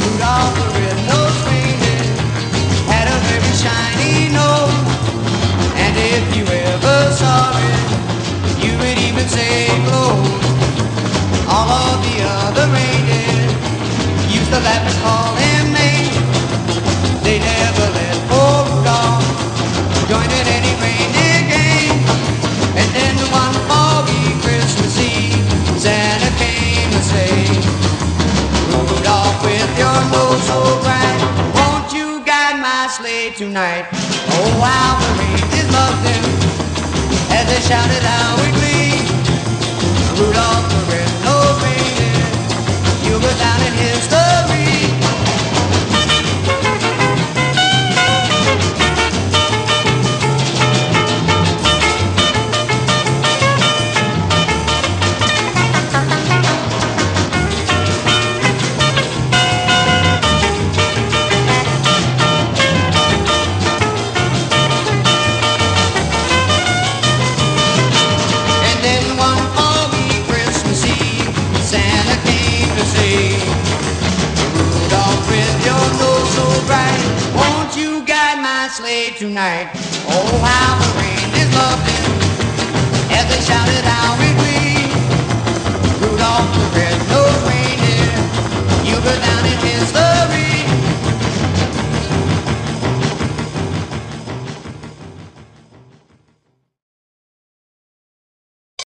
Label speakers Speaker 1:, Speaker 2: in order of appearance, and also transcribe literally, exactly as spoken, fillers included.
Speaker 1: Rudolph the red-nosed reindeer had a very shiny nose, and if you ever saw it, you would even say close. All of the other reindeer used to laugh and call him names. They never let poor Rudolph join in any reindeer game. And then one foggy Christmas Eve, Santa came to say, Rudolph, with your nose so bright, won't you guide my sleigh tonight? Oh, how the reindeers loved him as they shouted out with glee. Rudolph the red-nosed reindeer, you'll go down in history. Sleigh tonight. Oh, how the reindeers loved him as they shouted out.